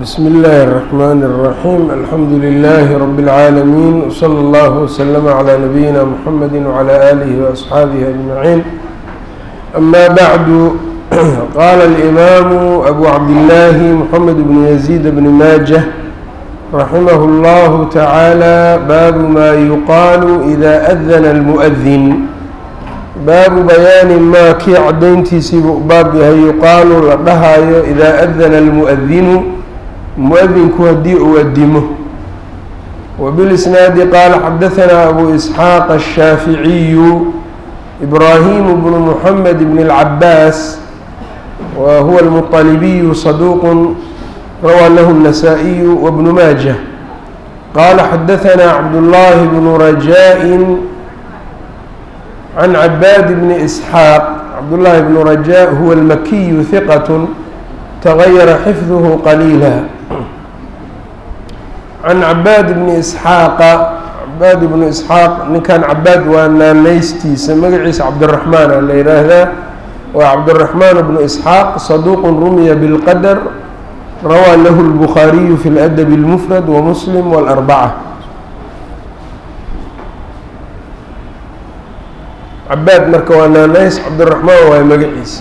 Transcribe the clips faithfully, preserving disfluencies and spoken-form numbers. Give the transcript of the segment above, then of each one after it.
بسم الله الرحمن الرحيم. الحمد لله رب العالمين، وصلى الله وسلم على نبينا محمد وعلى آله وأصحابه أجمعين. أما بعد، قال الإمام أبو عبد الله محمد بن يزيد بن ماجه رحمه الله تعالى: باب ما يقال إذا أذن المؤذن. baabu bayaani maa kii cadayntiisiibuu baab yahay yuqaalu la dhahaayo idaa adana almu'adinu mu-adinku haddii uu adimo. wabilisnaadi qaala xadahanaa abu isxaaq ashaaficiyu ibraahimu bnu muxamed bn اlcabaas wa huwa almuطalibiyu saduuqu rawaa lahu النasaaئiyu wabnu maajah. qaala xadahanaa cabdullaahi bnu rajaa-in عن عباد بن إسحاق. عبد الله بن رجاء هو المكي ثقة تغير حفظه قليلا. عن عباد بن إسحاق. عباد بن إسحاق نكان عباد وأنا نيستي سمعيس عبد الرحمن اللي هذا وعبد الرحمن بن إسحاق صدوق رمي بالقدر، روى له البخاري في الأدب المفرد ومسلم والأربعة. cabaad marka waa naanays cabdiraxmaan waay magaciisa.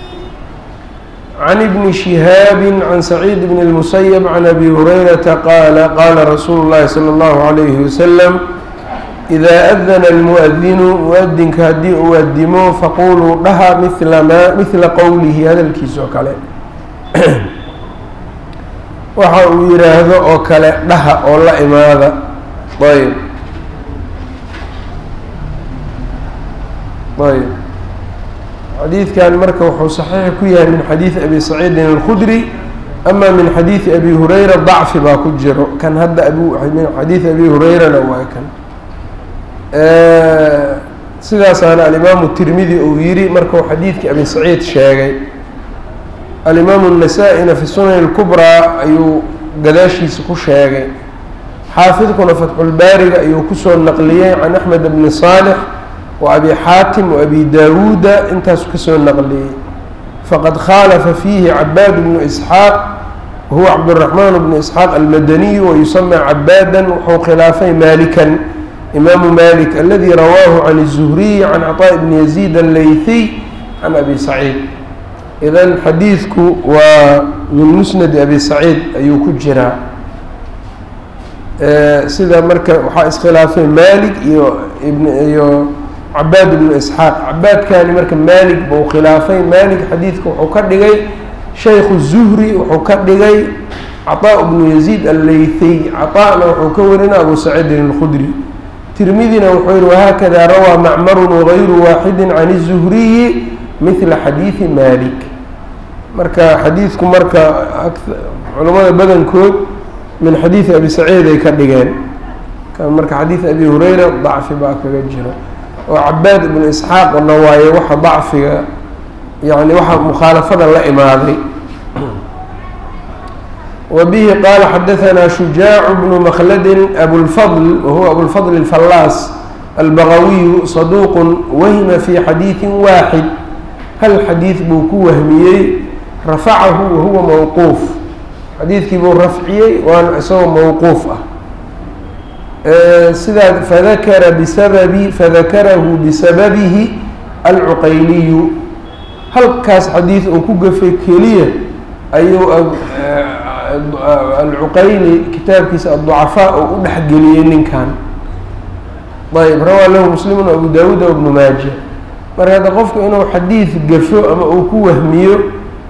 can ibni shihaabi can saciid bn اlmusayab can abi hurayrata qaala qaala rasuulu llahi salى اllahu عalayhi wasalam: idaa adana almu'adinu mu-adinka haddii uu adimo faquluu dhaha mila maa mila qowlihi hadalkiisa oo kale waxa uu yidhaahdo oo kale dhaha oo la imaada. ayb ayb xadiidkan marka wuxuu saxiix ku yahay min xadiidi abi saciidin alkhudri, ama min xadiidi abi hurayra dacfi baa ku jiro. kan hadda min xadiidi abi hurayrana waa kan sidaasaana alimaamu tirmidi uu yiri markuu xadiidkii abi saciid sheegay. alimaamu الnasaa-ina fi sunan اlkubraa ayuu gadaashiisa ku sheegay. xaafidkuna fatxulbaariga ayuu kusoo naqliyey can axmed bni saalix وأbي xاatim وأbي dawuuda intaasu kasoo naqliyey. faqad khاalafa fiihi cabaad بnu إسxaaq wahuwa cabdالرaحmaan بnu إسxaaq almadaniy wayusama cabaadan wuxuu khilaafay malikan imaamu malik aladi rawaahu can الزhriy can cطاء bni yaزيid الlayثiy can abi saciid. idan xadiidku waa min musnadi abi saciid ayuu ku jiraa. sida marka waxaa iskhilaafay malik iyo iyo cabaad bnu isxaaq. cabaadkani marka maalik buu khilaafay. maalik xadiidka wuxuu ka dhigay shaykhu zuhri, wuxuu ka dhigay caطaa bnu yaziid allaythiy. caطaana wuxuu ka warina abu saciidin اlkhudri. tirmidina wuxuu yihi wahaakada rawaa macmaru wagayru waaxidi can الzuhriyi mila xadiidi maalik. marka xadiidku marka culamada badankood min xadiidi abi saciid ay ka dhigeen. kan marka xadiid abi hurayra dacfi baa kaga jira oo cabaad ibnu isxaaqna waaye waxa dacfiga yani waxa mukhaalafada la imaaday. wa bihi qaala xadahanaa shujaacu bnu makladin abulfadl wahuwa abulfadl alfallaas albagawiyu saduuqun wahima fi xadiidin waaxid. hal xadiid buu ku wahmiyey rafacahu wahuwa mawquuf. xadiidkii buu rafciyey waana isagoo mawquuf ah. sidaa fadakara bisababi fadakarahu bisababihi alcuqayliyu. halkaas xadiid uu ku gafay keliya ayuu alcuqayli kitaabkiisa adducafaa oo u dhexgeliyey ninkan. ayb rawaa lahu muslimun abu dawuud wabnu maaja. marka hadda qofku inuu xadiid gafo ama uu ku wahmiyo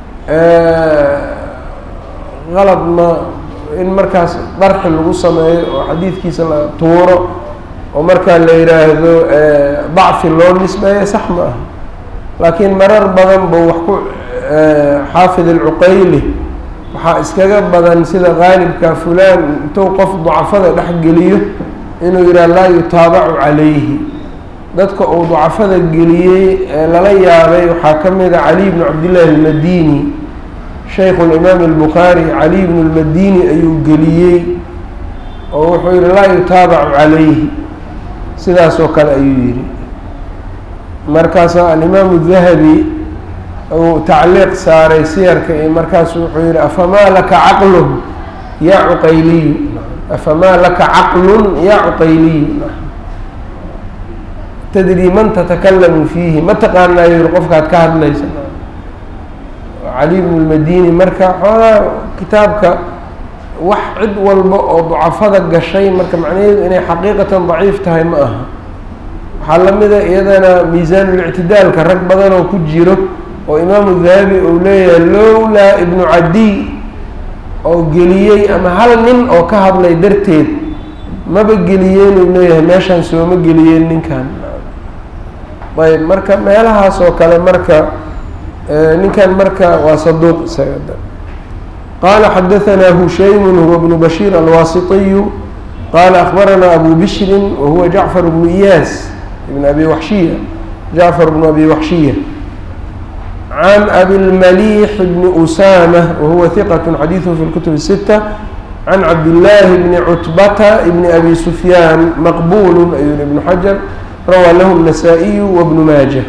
qalad ma in markaas darxi lagu sameeyo oo xadiidkiisa la tuuro oo markaa la yidhaahdo dacfi loo nisbeeyo sax ma aha. laakiin marar badan buu wax ku xaafid alcuqayli waxaa iskaga badan sida qaalibka fulaan intuu qof ducafada dhexgeliyo inuu yidhaha laa yutaabacu calayhi. dadka uu ducafada geliyey ee lala yaabay waxaa ka mid a cali bnu cabdillaahi almadini. shaykhu limaam albukhaari cali bnu lmadini ayuu geliyey oo wuxuu yihi laa yutaabacu calayhi. sidaas oo kale ayuu yihi. markaasa alimaamu dahabi uu tacliiq saaray siyarka iyo markaasu wuxuu yihi afamaa laka caqluhu ya cuqayliyu afamaa laka caqlun ya cuqayliyu tadrii man tatakalamu fiihi ma taqaanaa yiri qofkaad ka hadlaysa cali bnu lmadini marka xoogaa kitaabka wax cid walba oo ducafada gashay marka macnaheedu inay xaqiiqatan daciif tahay ma aha waxaa lamida iyadana miisaanulctidaalka rag badan oo ku jiro oo imaamu dahabi uu leeyahay lowlaa ibnu cadiy oo geliyey ama hal nin oo ka hadlay darteed maba geliyeen uu leeyahay meeshaan sooma geliyeen ninkan ayb marka meelahaas oo kale marka ninkan marka waa saduuq isaga qaala xadahanaa hushaymun huwa bnu bashiir alwaasitiyu qaala akbaranaa abu bishrin wahuwa jacfar bnu iyaas ibn abi waxshiya jacfar bnu abi waxshiya can abilmaliix bni usama wahuwa hiqat xadiiduhu fi lkutub الsita can cabdillaahi bni cutbata bni abi sufyaan maqbulu ayuu ibnu xajar rawaa lahu النasaaئiyu wbnu maaja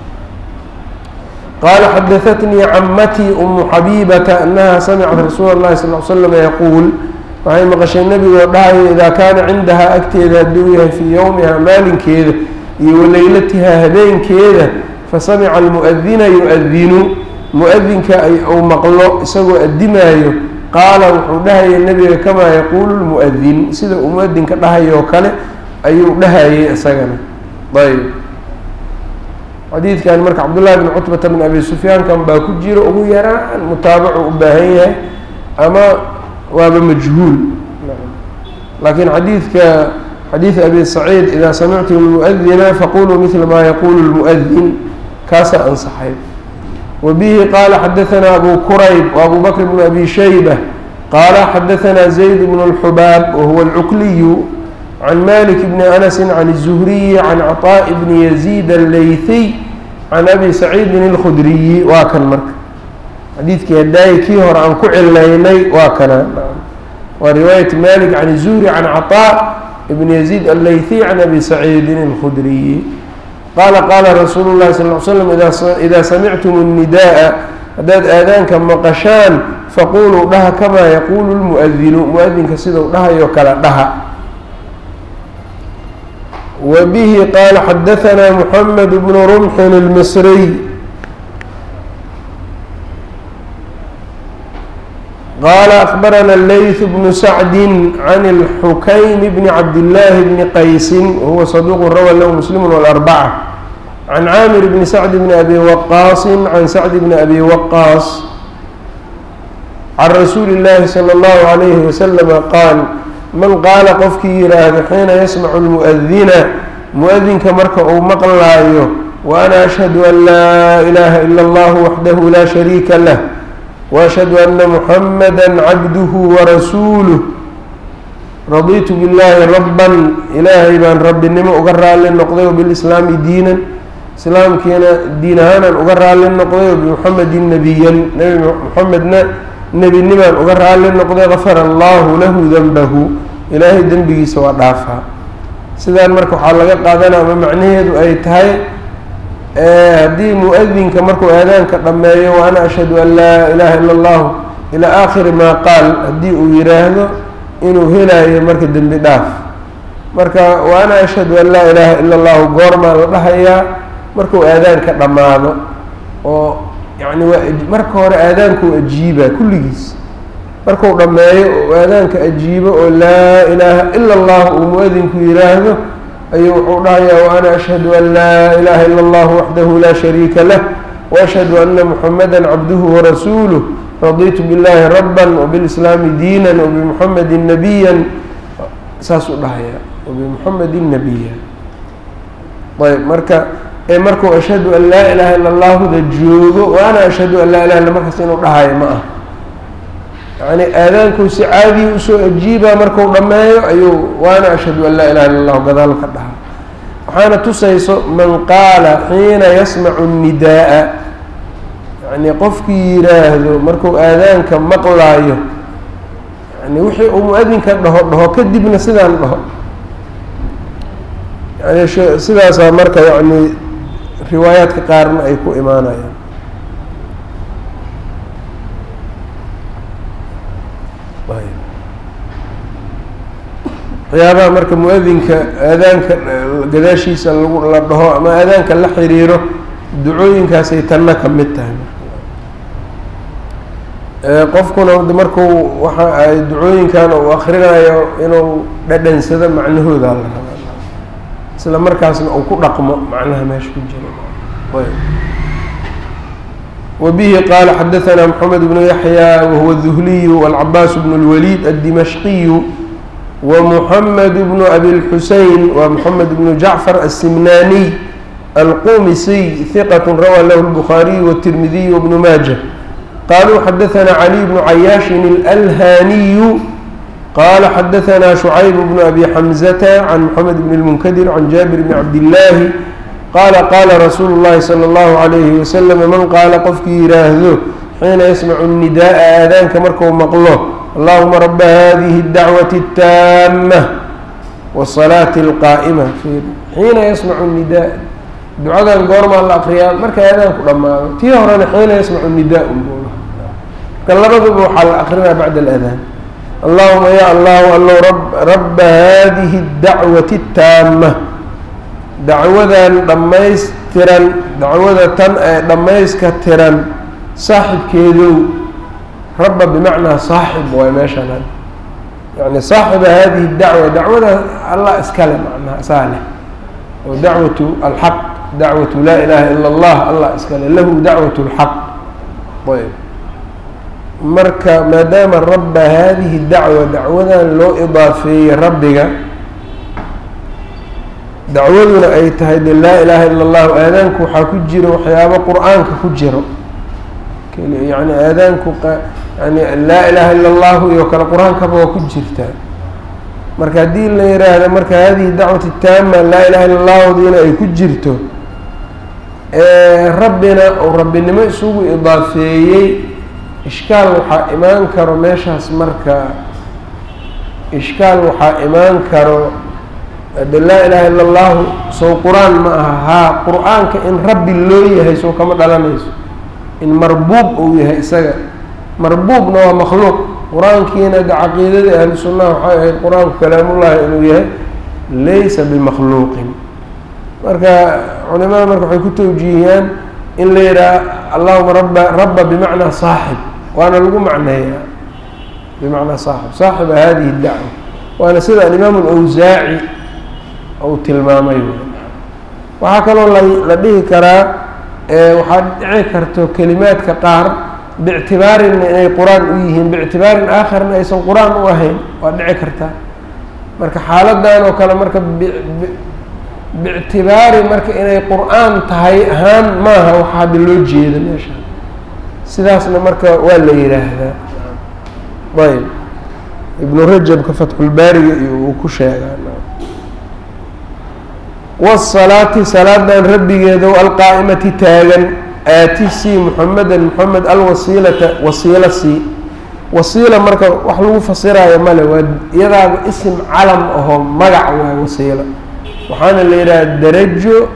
qaala xadahatnii camatii umu xabiibata anaha samicat rasuula اllahi sal l slam yaquul waxay maqashay nebigoo dhahayo idaa kaana cindahaa agteeda hadduu yahay fii yowmiha maalinkeeda iyo waleylatihaa habeenkeeda fasamica almu'adina yu-adinu mu-adinka ay uu maqlo isagoo addimaayo qaala wuxuu dhahayay nebiga kamaa yaquulu lmu'adin sida uu mu-adinka dhahayoo kale ayuu dhahayay isagana ayb xadiidkan marka cabdullahi bn cutbata bn abi sufyaankan baa ku jiro ugu yaraan mutaabacu u baahan yahay ama waaba majhuul laakiin xadiidka xadiid abi saciid idaa samictum lmu'adina faquluu midla maa yaqulu lmu'adin kaasaa ansaxay wa bihi qaala xadahanaa abu kurayb wa abu bakr bn abi shayba qaala xadahanaa zayd bn اlxubaab wahuwa alcukliyu can malik bni anasi can الzuhriyi can caطaaء bni yaziid allaythiy can abi saciidin اlkhudriyi waa kan marka xadiidkii hadaayi kii hore aan ku cilaynay waa kana waa riwaayat malik can الzuhri can caطaaء bn yaziid allaythiy can abi saciidin اlkhudriyi qaala qaala rasuulu اllahi sal ly slam idaa samictum الnidaءa haddaad aadaanka maqashaan faquluu dhaha kamaa yaquulu lmu'adinu mu-adinka sidau dhahayo kala dhaha wa bihi qaala xadahanaa muxamed bnu rumxin اlmisriy qaala akbarana layth bnu sacdi can اlxukaym bni cabdillaahi bni qaysin wahuwa saduuqu rawa lahu muslimu wاlarbaca can caamir bni sacdi bni abi waqaasi can sacdi bni abi waqaas can rasuuli اllaahi salى اllahu عalayhi wasalama qaal man qaala qofkii yidhaahdo xiina yasmacu lmu'adina mu-adinka marka uu maqlaayo wa ana ashhadu an laa ilaaha ila اllahu waxdahu laa shariika lah waashhadu ana muxamada cabduhu warasuuluh raditu billaahi rabban ilaahay baan rabbinimo uga raalli noqday wbilislaami diinan islaamkiina diin ahaanaan uga raalli noqday wabimuxamedin nabiyan nebi muxamedna nebinimaan uga raalli noqday gafara allahu lahu denbahu ilaahay dembigiisa waa dhaafaa sidaan marka waxaa laga qaadanaa ama macnaheedu ay tahay haddii mu-adinka markuu aadaanka dhammeeyo wa ana ashhadu an laa ilaaha ila allahu ilaa aakhiri maa qaal haddii uu yidhaahdo inuu helayo marka dembi dhaaf marka wa ana ashhadu an laa ilaaha ila allahu goormaa la dhahayaa markuu aadaanka dhammaado oo yacni waa marka hore aadaanku ajiiba kulligiis markuu dhammeeyo oo aadaanka ajiibo oo laa ilaaha ila allah uu mu-adinku yidhaahdo ayuu wuxuu dhahayaa wa ana ashhadu an laa ilaaha ila allahu waxdahu laa shariika lah waashhadu ana muxamada cabduhu warasuuluh raditu billaahi rabban wbilislaami diinan wabimuxamedin nabiyan saasuu dhahayaa wabimuxamedin nabiya ayb marka ee markuu ashhadu an laa ilaaha ila allahuda joogo wa ana ashhadu an laa ilaha illa markaas inuu dhahayo ma ah yani aadaankuu si caadiyi usoo ajiibaa marku dhammeeyo ayuu waana ashhadu an laa ilaha illa allahu gadaal ka dhaha waxaana tusayso man qaala xiina yasmacu الnidaaa yani qofkii yiraahdo markuu aadaanka maqlaayo yani wixii uu mu-adinka dhaho dhaho kadibna sidaan dhaho yani sidaasaa marka yani riwaayaadka qaarna ay ku imaanayaan waxyaabaha marka mu-adinka aadaanka gadaashiisa lagu la dhaho ama aadaanka la xiriiro ducooyinkaasay tanna ka mid tahay qofkuna markuu waxa ay ducooyinkan uu akrinayo inuu dhadhansado macnahooda la rabaa isla markaasna uu ku dhaqmo macnaha meesha ku jira وبه قال حدثنا محمد بن يحيى وهو الذهلي والعباس بن الوليد الدمشقي ومحمد بن أبي الحسين ومحمد بن جعفر السمناني القومسي ثقة روى له البخاري والترمذي وابن ماجه قالوا حدثنا علي بن عياش الألهاني قال حدثنا شعيب بن أبي حمزة عن محمد بن المنكدر عن جابر بن عبد الله قال قال رسول الله صلى الله عليه وسلم من قال قفك يراهده حين يسمع النداء آذان كمركه مقله اللهم رب هذه الدعوة التامة والصلاة القائمة في حين يسمع النداء دعاء القرمى الأقرياء مركا آذان كلما تيهرنا حين يسمع النداء قال رب على الأقرياء بعد الأذان اللهم يا الله الله رب رب هذه الدعوة التامة دعوة دميسترا دعوة تن دميسكترا صاحب كيدو رب بمعنى صاحب وماشنا يعني صاحب هذه الدعوة دعوة الله اسكلم عنها صالح ودعوة الحق دعوة لا إله إلا الله الله اسكلم له دعوة الحق طيب مركا ما دام الرب هذه الدعوة دعوة لو إضافية ربك دعوتنا أي تهيد لا إله إلا الله آذانك وحكجر وحياب قرآنك كجر يعني آذانك يعني لا إله إلا الله يوكل القرآن كبه كجرتا مركا دين لا يرى هذا مركا هذه الدعوة التامة لا إله إلا الله دين أي كجرته آه ربنا أو ربنا ما يسوق إضافية إشكال وحا إيمان كرو ميشاس مركا إشكال وحا إيمان كرو لا إله إلا الله سو قرآن معها قرآن كإن ربي اللوية هي سو كما دلانيس إن مربوب أو يهي سجى مربوب نوع مخلوق قرآن كينا عقيدة أهل السنة وحي القرآن كلام الله إنه ليس بمخلوق مركا علماء مركا حيكون توجيهان إن ليرى اللهم رب رب بمعنى صاحب وأنا لقوا معنى بمعنى صاحب صاحب هذه الدعوة وأنا سيدة الإمام الأوزاعي أو تلمامي وهكذا لديه كرا وحد عكرته كلمات كقار باعتبار إن القرآن ويهم باعتبار آخر إن يسون القرآن وهم وحد عكرته مرك حالات ده وكلام مرك باعتبار مرك إن القرآن تهي هان ما هو حد اللوجي هذا ماشي سداسنا مرك ولا يراه طيب ابن رجب كفتح الباري وكشاء والصلاة صلاة ربي يدو القائمة تاغا آتي سي محمد محمد الوسيلة وسيلة سي وسيلة مركا وحلو فصيرها يا مالا يرى اسم علم أهو مقع وسيلة وحانا اللي يرى الدرجو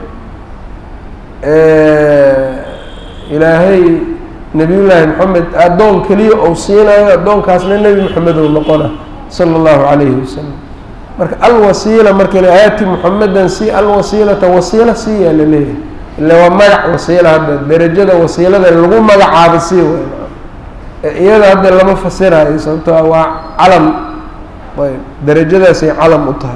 آه إلهي نبي الله محمد أدون كلي أو سيلة أدون كاسنا النبي محمد المقالة صلى الله عليه وسلم مرك الوسيلة مرك لآيات محمد سي الوسيلة وسيلة سي اللي اللي هو مجع وسيلة هذا درجة وسيلة اللي هو مجع هذا سي إيه هذا اللي ما فسرها يسمى هو علم طيب درجة سي علم أطهر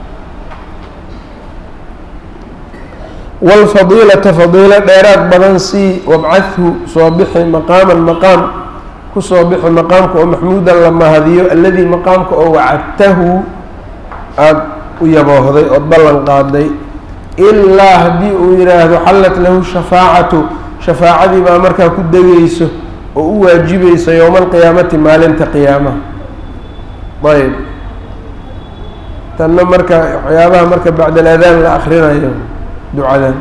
والفضيلة فضيلة ديرات بدنسي وابعثه صابح مقاما مقام كصابح مقامك ومحمودا لما هذه الذي مقامك وعدته أد ويبوهضي أضبلن قادي إلا هدي ويراه حلت له الشفاعة شفاعة ما مركا كدغيسه وواجبيس يوم القيامة ما لنت قيامة طيب تنم مركا حيابها مركا بعد الأذان لآخرنا يوم دعاء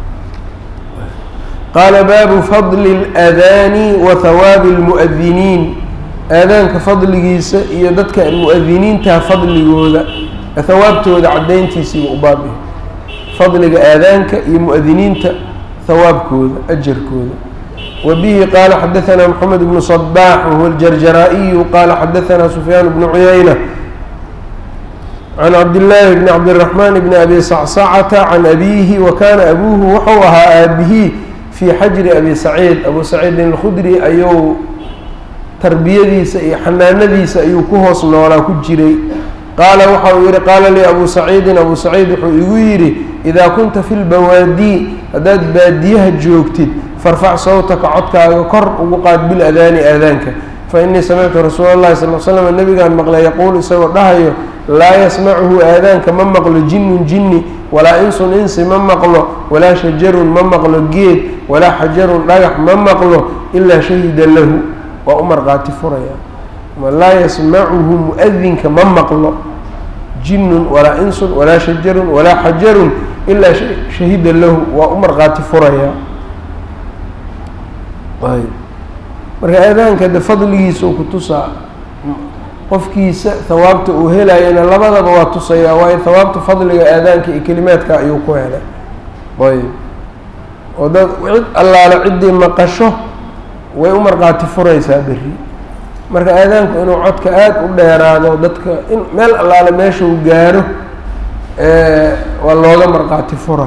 قال باب فضل الأذان وثواب المؤذنين آذان كفضل جيس يدتك المؤذنين تفضل جودا ثوابته ود عدين تيسي وبابه فضل آذانك المؤذنين ثواب كود أجر كود وبه قال حدثنا محمد بن صباح وهو الجرجرائي قال حدثنا سفيان بن عيينة can cabdillaahi bni cabdiraxmaan bni abi sacsacata can abiihi wa kaana abuuhu wuxuu ahaa aabihii fii xajri abi saciid abu saciidin alkhudri ayuu tarbiyadiisa iyo xanaanadiisa ayuu ku hoos noolaa ku jiray qaala waxa uu yihi qaala lii abu saciidin abu saciid wuxuu igu yidhi idaa kunta fi lbawaadii haddaad baadiyaha joogtid farfac sawtaka codkaaga kor ugu qaad biladaani aadaanka fa innii samictu rasuula llahi sal l slam nabigaan maqlay yaquulu isagoo dhahayo laa yasmacuhu aadaanka ma maqlo jinnun jinni walaa insun insi ma maqlo walaa shajarun ma maqlo geed walaa xajarun dhagax ma maqlo ilaa shahida lahu waa u marqaati furaya laa yasmacuhu mu-adinka ma maqlo jinnun walaa insun walaa shajarun walaa xajarun ilaa shahida lahu waa u marqaati furaya marka aadaanka de fadligiisa uu ku tusaa qofkiisa hawaabta uu helayana labadaba waa tusayaa waayo hawaabta fadliga aadaanka iyo kelimaadka ayuu ku helay ayb oo dad cid allaale ciddii maqasho way u marqaati furaysaa berri marka aadaanku inuu codka aada u dheeraado dadka in meel allaale meesha uu gaaro waa looga marqaati fura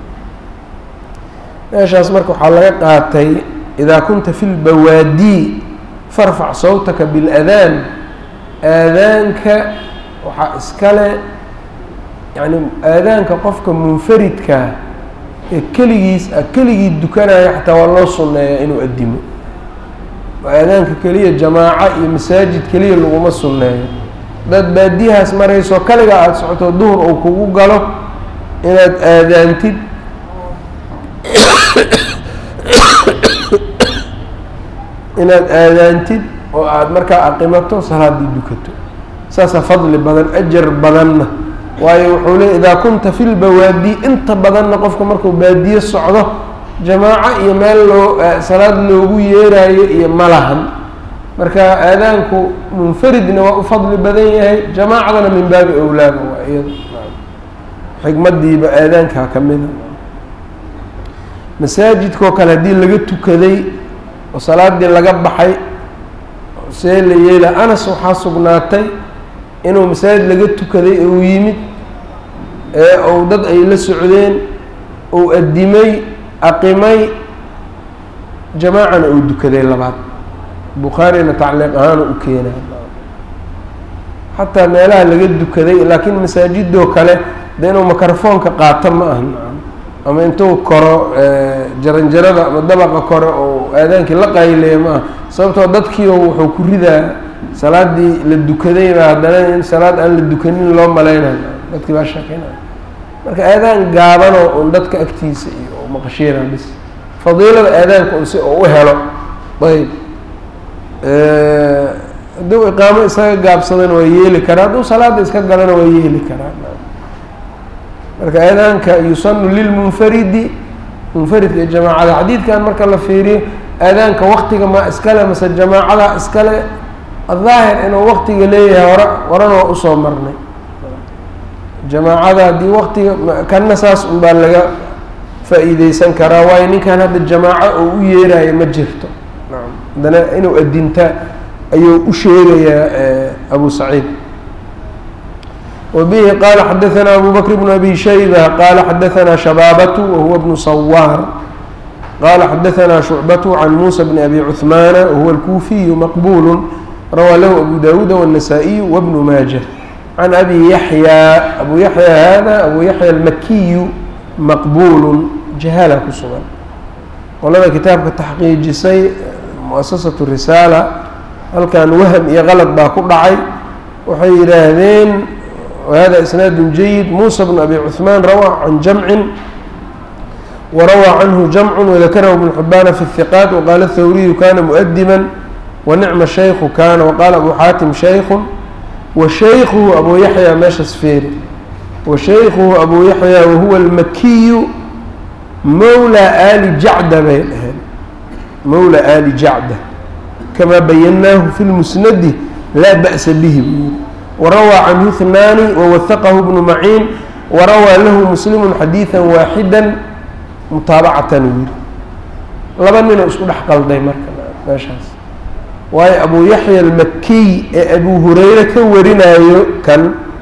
meeshaas marka waxaa laga qaatay idaa kunta fi lbawaadii farfac sawtaka biladaan aadaanka waxaa iskale yani aadaanka qofka munfaridkaa ee keligiis a keligii dukanaya xataa waa loo sunneeyaa inuu addimo aadaanka keliya jamaaco iyo masaajid keliya laguma sunneeyo dad baadiyahaas marayso kaliga aada socoto duhur uu kugu galo inaad aadaantid inaad aadaantid oo aada markaa aqimato salaadii dukato saasaa fadli badan ajar badanna waayo wuxuu leey idaa kunta fi lbawaadi inta badanna qofka markuu baadiye socdo jamaaco iyo meel loo salaad loogu yeeraayo iyo malahan marka aadaanku munfaridna waa u fadli badan yahay jamaacadana min baabi awlaaba waa iyado xikmadiiba aadaankaa ka mida masaajidkao kale haddii laga tukaday oo salaadii laga baxay see la yeela anas waxaa sugnaatay inuu masaajid laga tukaday uu yimid ee ou dad ay la socdeen uu addimay aqimay jamaacana uu dukaday labaad bukhaarina tacliiq ahaan u keenay xataa meelaha laga dukaday laakiin masaajidoo kale de inuu microfoonka qaato ma aha ama intuu koro jaranjarada ama dabaqa kore oo aadaankii la qayleeya ma aha sababtoo dadkiio wuxuu ku ridaa salaadii la dukadayba haddana in salaad aan la dukanin loo malaynayo dadkii baa sheekeynaya marka aadaan gaabanoo un dadka agtiisa iyo maqashiina bis fadiilada aadaanka un si u helo ayb hadduu iqaamo isaga gaabsadana waa yeeli karaa hadduu salaada iska galana waa yeeli karaa marka aadaanka yusanu lilmunfaridi munfaridka iyo jamaacada xadiidkan marka la fiiriyo aadaanka waktiga ma iskale mase jamaacada iskale aلظaahir inuu waktiga leeyahay hore horena waa usoo marnay jamaacada haddii waktiga kana saas un baa laga faa-iideysan karaa waayo ninkan hadda jamaaco oo u yeerayo ma jirto haddana inuu adinta ayuu u sheegayaa abu saciid وبه قال حدثنا أبو بكر بن أبي شيبة قال حدثنا شبابة وهو ابن صوار قال حدثنا شعبة عن موسى بن أبي عثمان وهو الكوفي مقبول روى له أبو داود والنسائي وابن ماجه عن أبي يحيى أبو يحيى هذا أبو يحيى المكي مقبول جهالة كسوان ولما كتاب التحقيق جسي مؤسسة الرسالة هل كان وهم يغلط باكو دعي وحي هذين وهذا إسناد جيد. موسى بن أبي عثمان روى عن جمع وروى عنه جمع وذكره ابن حبان في الثقات وقال الثوري كان مؤدبا ونعم الشيخ كان وقال أبو حاتم شيخ وشيخه أبو يحيى ماشى سفيري وشيخه أبو يحيى وهو المكي مولى آل جعدة بينهن مولى آل جعدة كما بيناه في المسند لا بأس به وروى عنه اثنان ووثقه ابن معين وروى له مسلم حديثا واحدا متابعة لبا من اسكو دخقلداي marka meeshaas way Abu Yahya al-Makki ee Abu Hurayra ka warinayo kan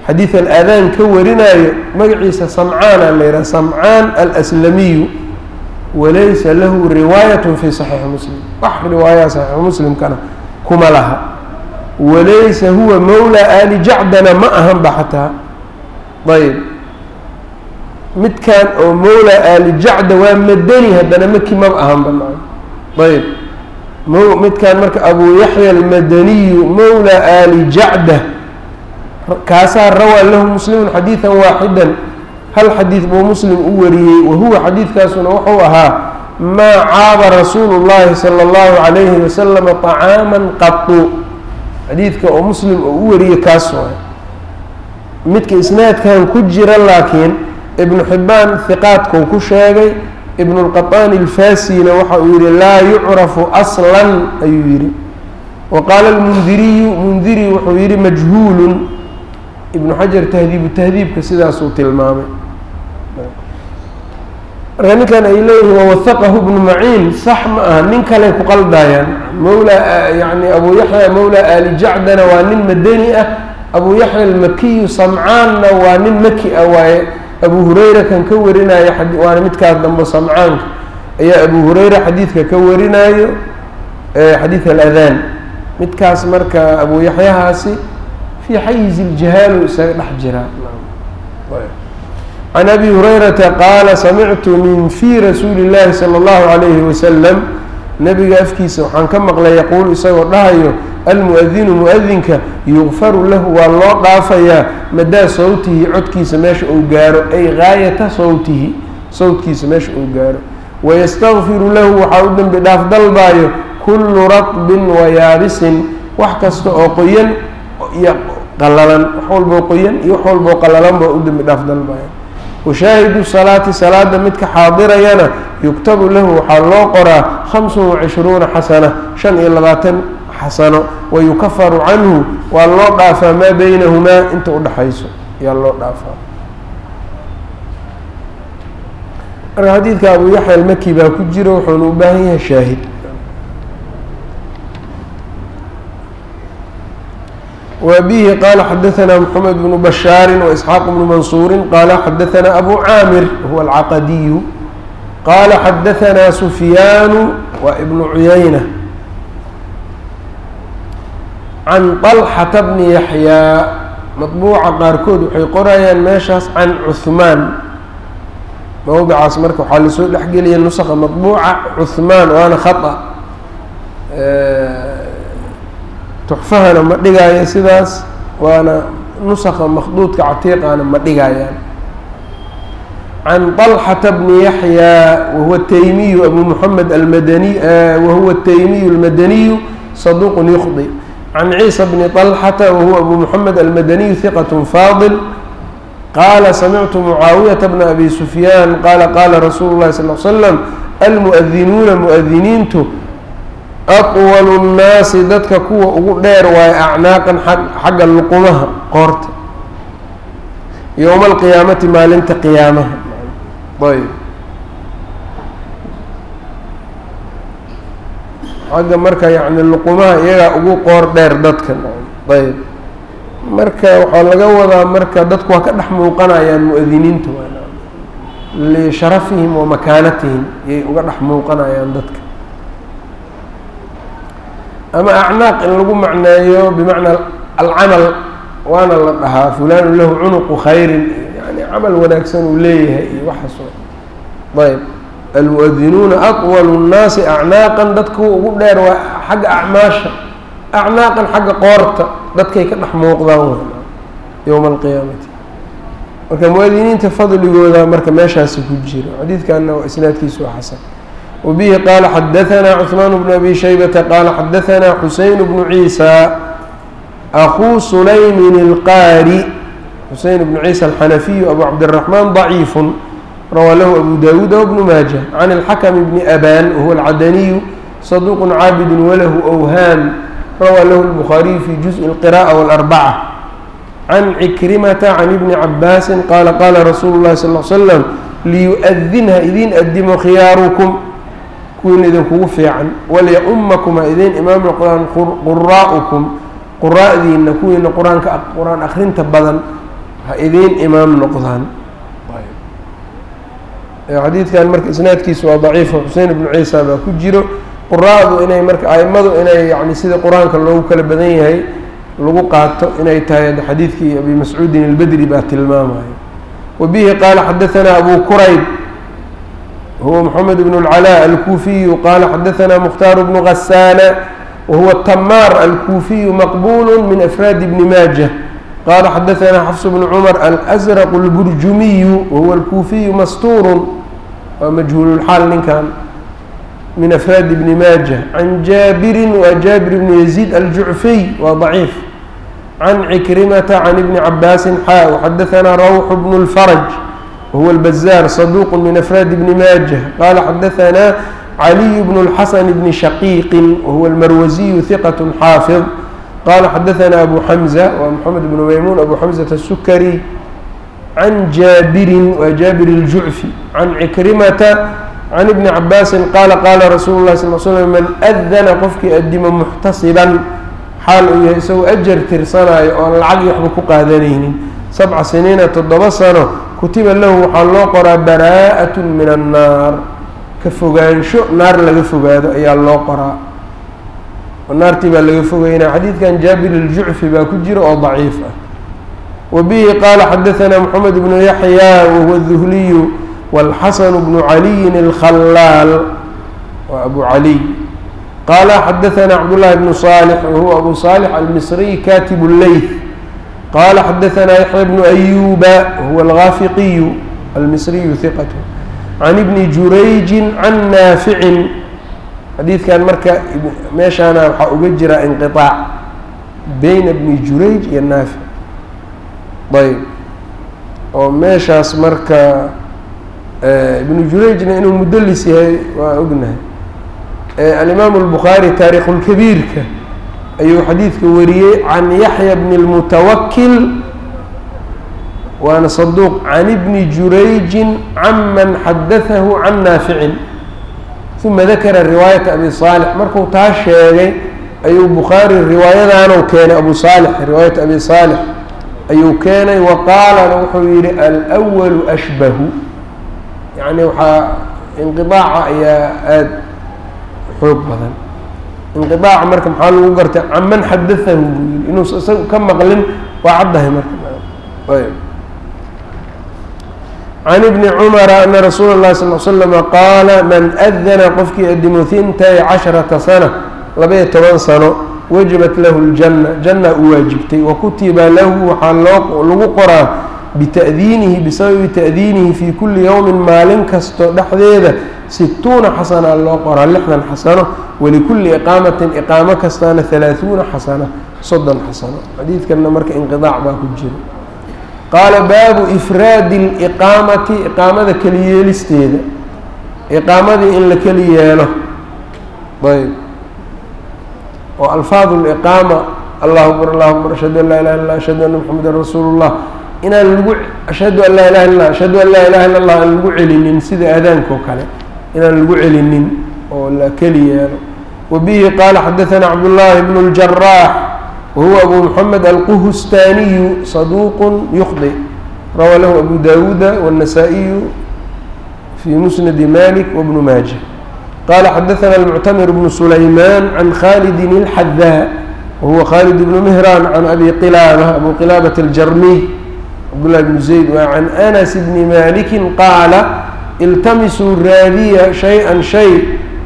xadiid al-adaan ka warinaayo magaciisa samcaana la yidhaha samcaan al-aslamiyu walaysa lahu riwaayat fi saxiixi muslim wax riwaayaa saxiixu muslimkana kuma laha walaysa huwa mawla ali jacdana ma ahanba xataa ayb midkan oo mawla ali jacda waa madani haddana maki maba ahanba ayb midkan marka abu yaxya almadaniyu mawla ali jacda kaasaa rawaa lahu muslimun xadiidan waaxidan hal xadiid buu muslim u wariyey wahuwa xadiidkaasuna wuxuu ahaa maa caaba rasuulu llahi sala allahu calayhi wasalama طacaaman qatu xadiidka oo muslim oo u wariyey kaas waay midka isnaadkan ku jira laakiin ibnu xibbaan hiqaadkuu ku sheegay ibnu lqaطaani alfaasina waxa uu yihi laa yucrafu aslan ayuu yihi wa qaala almundiriyu mundiri wuxuu yihi majhuulun ibnu xajar tahdiibu tahdiibka sidaasuu tilmaamay marka ninkan ay leeyihiin wawahaqahu ibnu maciin sax ma aha nin kaley ku qaldayaan mawla yani abu yaxya mawla ali jacdana waa nin madani ah abu yaxya almakiyu samcaanna waa nin maki ah waaye abu hurayra kan ka warinaayo waana midkaas dambe samcaanka ayaa abu hurayra xadiidka ka warinaayo xadiid aladaan midkaas marka abu yaxyahaasi fi xayiz اljahaalu isaga dhex jiraa can abi hurayrata qaala samictu min fi rasuuli اllahi salى اllahu عalayhi wasalam nabiga afkiisa waxaan ka maqlay yaquulu isagoo dhahayo almuadinu muadinka yugfaru lahu waa loo dhaafayaa madaa sawtihi codkiisa meesha uu gaaro ay gaayata sawtihi sawtkiisa meesha uu gaaro wayastakfiru lahu waxaa u dembi dhaaf dalbaayo kullu ratbin wayaabisin wax kasta oo qoyan iyo qalalan wax walboo qoyan iyo wax walboo qalalan baa u dembi dhaaf dalbaayo washaahidu salaati salaada midka xaadirayana yuktabu lahu waxaa loo qoraa hamsun wacishruuna xasana shan iyo labaatan xasano wayukafaru canhu waa loo dhaafaa maa beynahumaa inta udhaxayso ayaa loo dhaafaa marka xadiidka abu yaxya almaki baa ku jira wuxuuna u baahan yahay shaahid وبه قال حدثنا محمد بن بشار وإسحاق بن منصور قال حدثنا أبو عامر هو العقدي قال حدثنا سفيان وابن عيينة عن طلحة بن يحيى مطبوعة قاركود وحي قرية ماشاس عن عثمان موضع عاصمرك وحال سوء لحقي لي النسخة مطبوعة عثمان وأنا خطأ أه تحفهنا ما dhigaayo sidaas waana nusakha makhduudka catiiqana ma dhigayaan عن طلحة بن يحيى وهو التيمي أبو محمد المدني وهو التيمي المدني صدوق يخطئ عن عيسى بن طلحة وهو أبو محمد المدني ثقة فاضل قال سمعت معاوية بن أبي سفيان قال قال رسول الله صلى الله عليه وسلم المؤذنون مؤذنينته أطول الناس dadka kuwa ugu dheer waay acnaaqan xagga luqumaha qoorta yowma alqiyaamati maalinta qiyaamaha ayb xagga marka yani luqumaha iyagaa ugu qoor dheer dadka ayb marka waxaa laga wadaa marka dadku waa ka dhex muuqanayaan mu-adiniinta lisharafihim wa makaanatihim yay uga dhex muuqanayaan dadka ama acnaaq in lagu macneeyo bimacnaa alcamal waana la dhahaa fulanu lahu cunuqu khayrin yani camal wanaagsan uu leeyahay iyo waxaasoo ayb almuadinuuna atwalu nnaasi acnaaqan dadka ugu dheer waa xagga acmaasha acnaaqan xagga qoorta dadkay ka dhex muuqdaan w yowma alqiyaamati marka muadiniinta fadligooda marka meeshaasi ku jiro xadiidkana waa isnaadkiisu waa xasan وبه قال حدثنا عثمان بن أبي شيبة قال حدثنا حسين بن عيسى أخو سليم القاري حسين بن عيسى الحنفي أبو عبد الرحمن ضعيف روى له أبو داود وابن ماجه عن الحكم بن أبان وهو العدني صدوق عابد وله أوهام روى له البخاري في جزء القراءة والأربعة عن عكرمة عن ابن عباس قال قال رسول الله صلى الله عليه وسلم ليؤذنها إذين أدموا خياركم kuwiin idinkugu fiican walya-umakuma idin imaam noqdaan quraa'ukum quraa'diina kuwiina qur-aanka qur-aan akrinta badan ha idiin imaam noqdaan. xadiidkan marka isnaadkiisu waa daciif, xusein ibnu ciisa baa ku jiro. quraa'du inay marka aimadu inay yani sida qur-aanka loogu kala badan yahay lagu qaato inay tahay xadiidkii abi mascuudin albedri baa tilmaamaya. wabihi qaala xadaثana abu kurayb huwa mxamed bn اlcalaa alkuufiyu qaala xadaثana mukhtaar bnu gasaana wahuwa tamaar alkuufiyu maqbul min afraadi bni maaja qaala xadaثana xafs bnu cumar alأsraq اlburjumiyu wahuwa alkuufiyu mastuur waa majhuululxaal ninkan min afraadi bni maaja can jaabirin waa jaabir bni yaziid aljucfiy waa daciif can cikrimata can ibni cabaasin xaa waxadaثana rawx bnu اlfaraj wahuwa albazaar saduuq min afraadi bni maaja qaala xadaثana caliy bnu اlxasan bni shaqiiqin wahuwa almarwasiyu hiqat xaafid qaala xadaثana abu xamza waa moxamed bnu maymuun abu xamzata الsukari can jaabirin waa jaabir اljucfi can cikrimata can ibni cabaasin qaala qaala rasuulu lahi sal l slm man adana qofkii adimo muxtasiban xaal uu yahay isagoo ajar tirsanaayo oon lacag iyo waxba ku qaadanaynin sabca siniina toddoba sano kutiba lahu waxaa loo qoraa baraa'at min annaar ka fogaansho naar laga fogaado ayaa loo qoraa naartii baa laga fogeynaa. xadiidkan jaabir iljucfi baa ku jira oo daciif ah. wabihi qaala xadaثana moxamed bnu yaxya wahuwa duhliyu wاlxasan bnu caliyin اlkhalaal waa abu caliy qaala xadaثana cabdullahi bnu صaalix wahuwa abu صaalix almisriy katib اleyth qaala xadaثana yaxya bnu ayuba wahuwa algaafiqiyu almisriyu hiqat can ibni jurayjin can naaficin. xadiidkan marka meeshaana waxaa uga jira inqiطaac beyna bni jurayj iyo naafic ayb oo meeshaas marka ibnu jurayjna inuu mudelis yahay waa ognahay. alimaamu اlbukhaari taarikhulkabiirka ayuu xadiidka wariyey can yaxya bni اlmutawakil waana saduuq can ibni jurayjin can man xadaثahu can naaficin uma dakara riwaayata abi saalix markuu taa sheegay ayuu bukhaari riwaayadaanu keenay abu saalix riwaayata abi saalix ayuu keenay wa qaalana wuxuu yihi alأwalu ashbahu yani waxaa inqiطaaca ayaa aada xoog badan. inqiطaaca marka maxaa lagu gartay can man xadaثahu buu yihi inuu isaga ka maqlin waa caddahay marka ayb can ibni cumara ana rasuula اllahi sal l slama qaala man adana qofkii adimo hintay casharata sana labaiyo toban sano wajabat lahu اljanna janna u waajibtay wakutiba lahu waxaa loo lagu qoraa bita'diinihi bisababi ta'diinihi fii kuli yowmin maalin kasto dhexdeeda situuna xasana loo qoraa lixdan xasano walikulli iqaamatin iqaamo kastaana halaaثuuna xasana soddon xasano. xadiidkanna marka inqiطaac baa ku jira. qaala baabu ifraadi اliqaamati iqaamada keli yeelisteeda iqaamadii in la keli yeelo ayb oo alfaadu liqaama allahu akbar allahu akbar ashhadu an laa ilaha illa ashhadu anna moxamedan rasuulu llah inaan lagu ashhadu an laa ilaha illa ashhadu an laa ilaha illa allah aan lagu celinin sida aadaanka oo kale inaan lagu celinin oo la keli yeelo. wabihi qaala xadaثana cabdullaahi bnu اljaraax wahuwa abu moxamed alquhustaniyu saduuq yukhdi rawaa lahu abu dawuuda wالnasaa-iyu fii musnadi malik wabnu maaja qaala xadaثana almuctamir bnu sulaymaan can khalidin اlxadaa wahuwa khalid bnu mihraan can abi qilaaba abu qilaabat aljarmiy cabdullahi bnu zayd waa can anas bni maliki qaala iltamisuu raadiya shay-an shay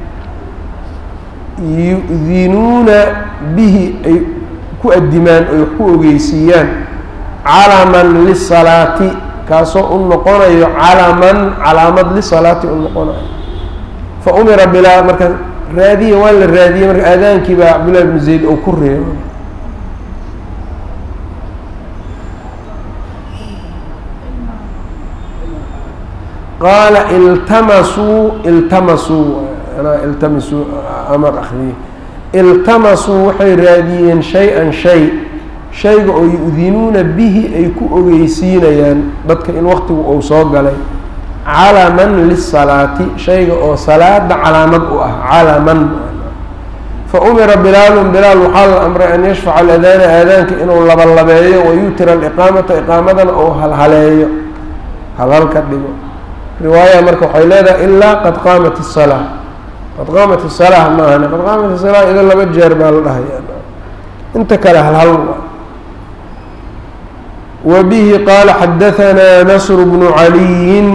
yudinuuna bihi ay ku adimaan ay wax ku ogeysiiyaan calaman lisalaati kaasoo u noqonayo calaman calaamad lisalaati u noqonayo fa umira bilaa marka raadiya waa la raadiyey marka aadaankii baa cabdullahi bnu zayd oo ku reebo. qaala iltamasuu iltamasuu iltamisuu amar akriye iltamasuu waxay raadiyeen shay-an shay shayga oo yu-dinuuna bihi ay ku ogeysiinayaan dadka in waqtigu uu soo galay calaman lisalaati shayga oo salaada calaamad u ah calaman faumira bilaalun bilaal waxaa la amray an yashfaca aladaana aadaanka inuu labalabeeyo wayutira aliqaamata iqaamadana ou halhaleeyo halhal ka dhigo. riwaaya marka waxay leedahay ilaa qad qaamat الsalaa, qad qaamat الsalaa maahane, qad qaamat الsalaa ida laba jeer baa la dhahaya, inta kale halhal. وبه قال حدثنا نصر بن علي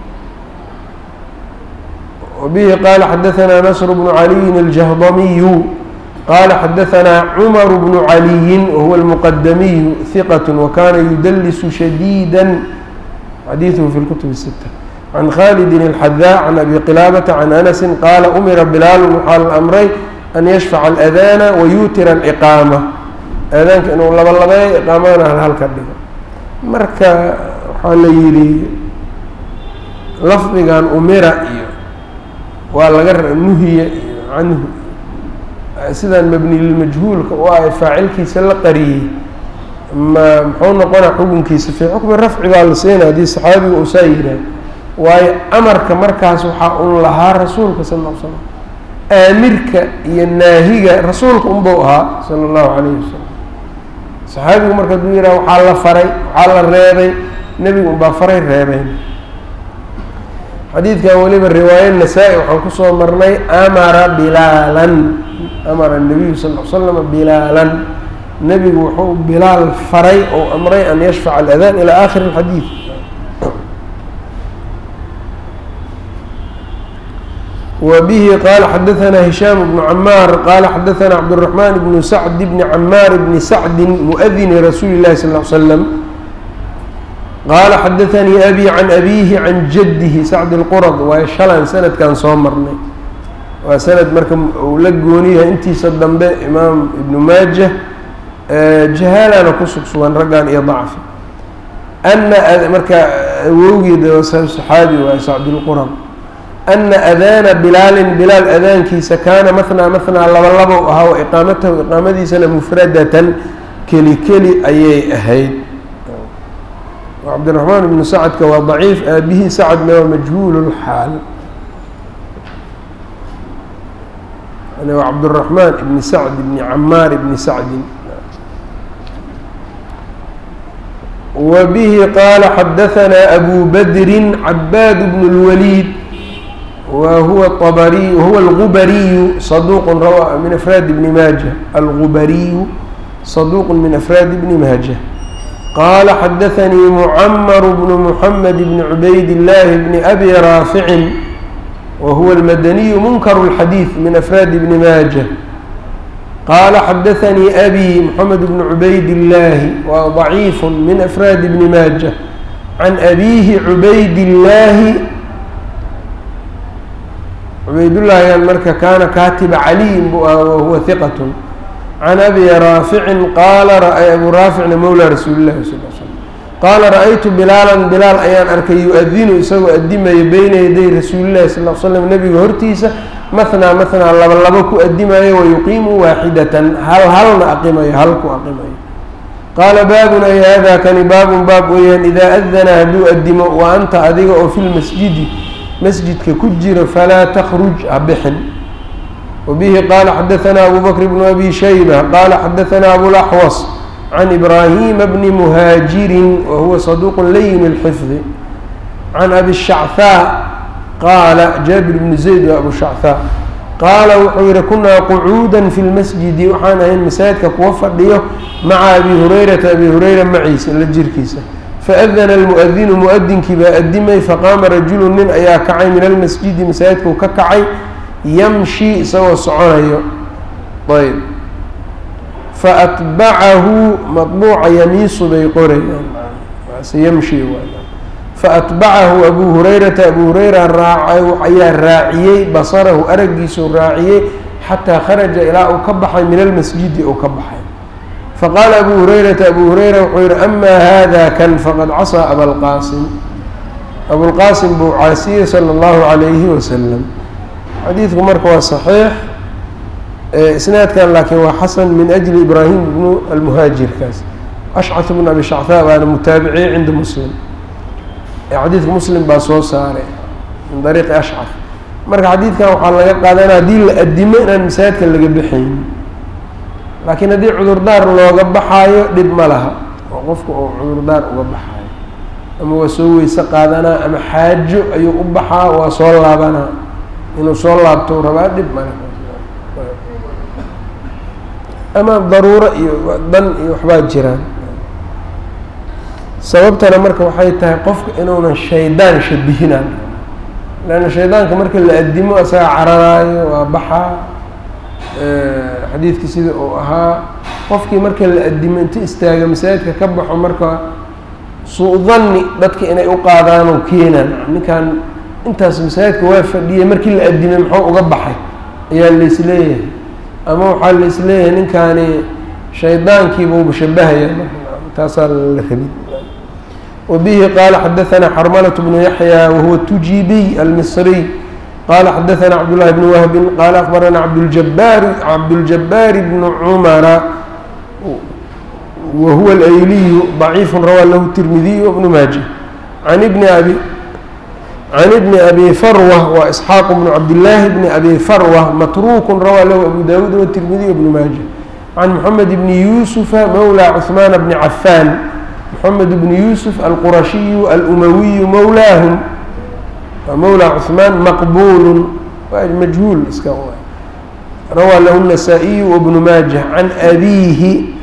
وبه قال حدثنا نصر بن علي الجهضمي قال حدثنا عمر بن علي وهو المقدمي ثقة وكان يدلس شديدا حديثه في الكتب الستة عن خالد الحذاء عن أبي قلابة عن أنس قال أمر بلال وحال الأمرين أن يشفع الأذان ويوتر الإقامة أذان كأنه لبلبي إقامنا هل كذلك marka waxaa la yidhi lafdigan umira iyo waa laga nuhiya iyo canhu sidaan mabnilmajhuulka u ah faacilkiisa la qariyey ma muxuu noqona xukunkiisa fi xukmi rafci baa la siinaya haddii saxaabiga uu saa yidhaah waayo amarka markaas waxaa un lahaa rasuulka sala alla l slam aamirka iyo naahiga rasuulka unbau ahaa sala allahu calayhi wasalam. saxaabigu marka aduu yidhaha waxaa la faray waxaa la reebay nebigu unbaa faray reebeen. xadiidkan weliba riwaaye nasaa-i waxaan kusoo marnay amara bilaalan amara nabiyu sal l slam bilaalan nebigu wuxuu bilaal faray ou amray an yashfaca aladaan ilaa aakhiri alxadiid. وبه قال حدثنا هشام بن عمار قال حدثنا عبد الرحمن بن سعد بن عمار بن سعد مؤذن رسول الله صلى الله عليه وسلم قال حدثني أبي عن أبيه عن جده سعد القرظ وشلن سند كان صومرني وسند مركم ولقونيها انتي صدم به إمام ابن ماجه جهالة نقصك سوان رقان إيه ضعفي أن مركا ووجد صحابي وسعد القرظ أن أذان بلال بلال أذان كيس كان مثنى مثنى لبلبو أها وإقامته إقامته سنة مفردة كلي كلي أي أهيد. وعبد الرحمن بن سعد كوا ضعيف به سعد ما مجهول الحال. أنا وعبد الرحمن بن سعد بن عمار بن سعد. وبه قال حدثنا أبو بدر عباد بن الوليد وهو الطبري وهو الغبري صدوق روى من أفراد ابن ماجه الغبري صدوق من أفراد ابن ماجه قال حدثني معمر بن محمد بن عبيد الله بن أبي رافع وهو المدني منكر الحديث من أفراد ابن ماجه قال حدثني أبي محمد بن عبيد الله وضعيف من أفراد ابن ماجه عن أبيه عبيد الله عبيد الله يعني مركا كان كاتب علي وهو ثقة عن أبي رافع قال رأي أبو رافع مولى رسول الله صلى الله عليه وسلم قال رأيت بلالا بلال أيان أركي يؤذن يسوي الدم بين يدي رسول الله صلى الله عليه وسلم نبي هرتيسة مثنى مثنى لبلبك الدم ويقيم واحدة هل هل أقيم هلك أقيم قال باب أي هذا كان باب باب ويان إذا أذن هدو الدم وأنت أديك في المسجد مسجد ككجر فلا تخرج أبحن. وبه قال حدثنا أبو بكر بن أبي شيبة قال حدثنا أبو الأحوص عن إبراهيم بن مهاجر وهو صدوق لين الحفظ عن أبي الشعثاء قال جابر بن زيد وأبو الشعثاء قال وحير كنا قعودا في المسجد وحانا المساجد كوفر ليه مع أبي هريرة أبي هريرة معيس الجركيسة فأذن المؤذن مؤذن كبا أدمي فقام رجل من أيا كعي من المسجد مساجدك ككعي يمشي سوى صعايا طيب فأتبعه مطبوع يميس بيقري سيمشي فأتبعه أبو هريرة أبو هريرة الراعي وحيا الراعي بصره أرجس الراعي حتى خرج إلى أكبح من المسجد أكبح فقال أبو هريرة أبو هريرة وحير أما هذا كان فقد عصى أبا القاسم أبو القاسم بوعاسية صلى الله عليه وسلم. حديث مركوى صحيح إسناد كان لكن هو حسن من أجل إبراهيم بن المهاجر كاس أشعث بن أبي شعثاء وأنا متابعي عند مسلم حديث مسلم باصوص عليه من طريق أشعث marka xadiidkan waxaa laga qaadanaa haddii la adimo inaan masaajidka laga baxayn laakiin haddii cudurdaar looga baxaayo dhib ma laha oo qofka uu cudurdaar uga baxaayo ama waa soo weyse qaadanaa ama xaajo ayuu u baxaa waa soo laabanaa inuu soo laabto rabaa dhib ma laha ama daruuro iyo dan iyo waxbaa jiraan sababtana marka waxay tahay qofka inuunan shaydaan shabihinaan leanna shaydaanka marka la adimo isaga cararaayo waa baxaa xadiidkii sida uu ahaa qofkii marka la adimo inta istaaga masaajidka ka baxo marka suu danni dadka inay u qaadaan oo keenaan ninkan intaas masaajidka waa fadhiyay markii la adimay muxuu uga baxay ayaa la isleeyahay ama waxaa la isleeyahay ninkaani shaydaankiiba uba shabahaya taasaa la rabin وبه قال حدثنا حرملة بن يحيى وهو التجيبي المصري قال حدثنا عبد الله بن وهب قال أخبرنا عبد الجبار عبد الجبار بن عمر وهو الأيلي ضعيف روى له الترمذي وابن ماجه عن ابن أبي عن ابن أبي فروة وإسحاق بن عبد الله بن أبي فروة متروك روى له أبو داود والترمذي وابن ماجه عن محمد بن يوسف مولى عثمان بن عفان محمد بن يوسف القرشي الأموي مولاهم مولى عثمان مقبول مجهول روى له النسائي وابن ماجه عن أبيه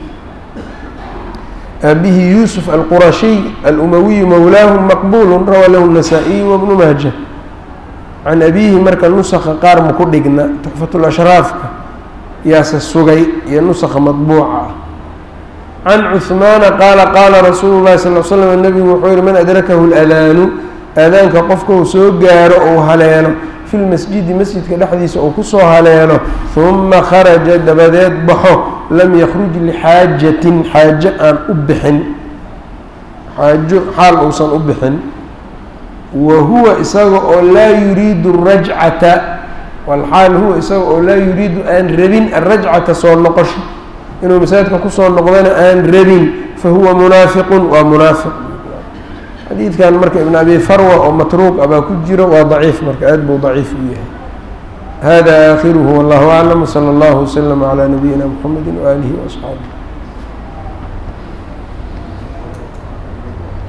أبيه يوسف القرشي الأموي مولاهم مقبول روى له النسائي وابن ماجه عن أبيه مركا نسخ قار مكردقنا تحفة الأشراف ياس السقي يا نسخ مطبوعة عن عثمان قال قال رسول الله صلى الله عليه وسلم النبي وحير من أدركه الأذان أذانك قفكه سوقار أو هليانه في المسجد مسجد كالحديث أو كسو هليانه ثم خرج دبدات بحو لم يخرج لحاجة حاجة أن أبحن حاجة حال أوصل أبحن وهو إساق لا يريد الرجعة والحال هو إساق لا يريد أن ربين الرجعة صور نقش إنه مساجدك كسر نقضنا أن ربين فهو منافق ومنافق حديث كان مركب ابن أبي فروة أو متروك أبا كجرة وضعيف مركب أدب ضعيف إياه هذا آخره والله أعلم صلى الله وسلم على نبينا محمد وآله وأصحابه